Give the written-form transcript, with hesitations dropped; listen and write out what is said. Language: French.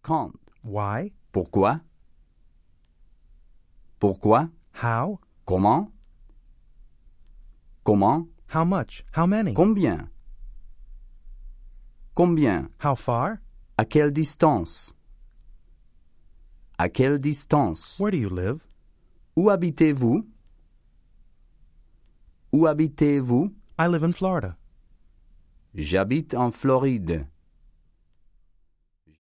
Quand? Why? Pourquoi? Pourquoi? How? Comment? Comment? How much? How many? Combien? Combien? How far? À quelle distance? À quelle distance? Where do you live? Où habitez-vous? Où habitez-vous? I live in Florida. J'habite en Floride.